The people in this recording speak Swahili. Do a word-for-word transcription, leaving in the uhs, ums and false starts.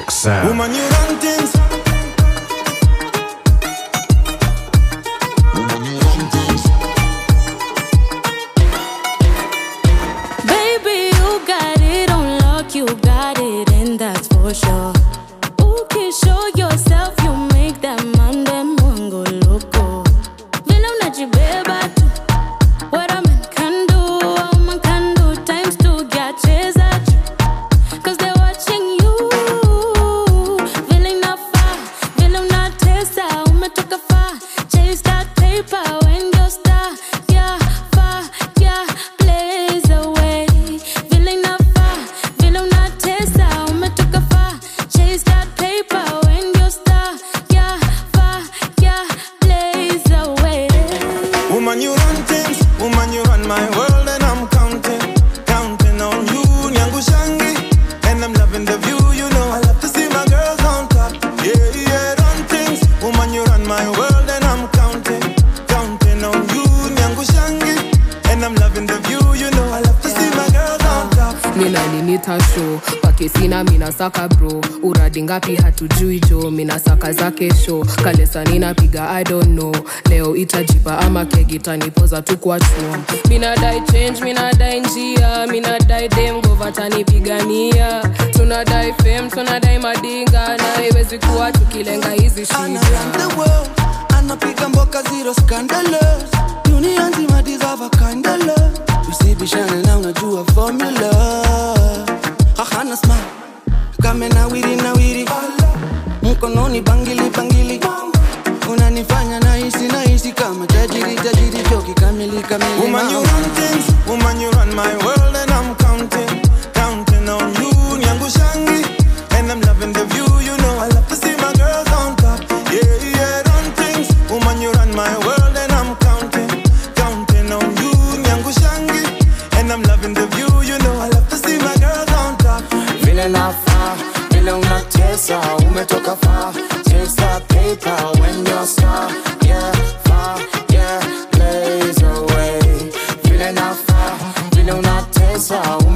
Matrix sound. Woman, you run things. Woman, you run things. Baby, you got it on lock, you got it, and that's for sure. Okay, show yourself, you make that man dem go loco. Vile unajibeba tu, what a man can do, a woman can do, times two, get cheza tu. Cause they're watching you. Vile na far, vile unatesa, umetoka far. Chase that paper when you're star. Yeah, far, yeah, blaze away. Vile na far, vile unatesa, umetoka far. Chase that paper when you're star. Yeah, far, yeah, blaze away. Woman, you run things. Woman, you run my world, and I'm counting, counting on you, Nyangu Shangi. And I'm loving the view, you know. I love to see my girls on top. Yeah, yeah, run things. Woman, you run my world, and I'm counting, counting on you, Nyangu Shangi. And I'm loving the view, you know. I love to see my girls on top. Nina ninita show pakisina mina saka bro uradi ngapi hatujui jo mina saka zake show kalesa nina piga I don't know leo itajipa ama kegita nipoza tu kwa chuo mina dai change mina dai njia mina dai dem govata nipigania tuna dai fame tuna dai madinga na iwezi kuwa tukilenga hizi shida around the world anapiga mboka zero scandalous dunia nzima deserve a kind of love usibishane na unajua formula hahana smile kame na wiri na wiri mkononi bangili bangili unanifanya nahisi nahisi kama tajiri tajiri joki kamili kamili Woman, you run things. Woman, you run my world, and I'm counting, counting on you, Nyangu Shangi. And I'm loving the view, you know. I love to see my girls on top. Yeah, yeah, run things. Woman, you run my world, and I'm counting, counting on you, Nyangu Shangi. And I'm loving the view, you know. I love to see my girls on top. Vile na far, vile unatesa, umetoka far. Chase that paper when you're star. Yeah, far, yeah, blaze away. Vile na far, vile unatesa,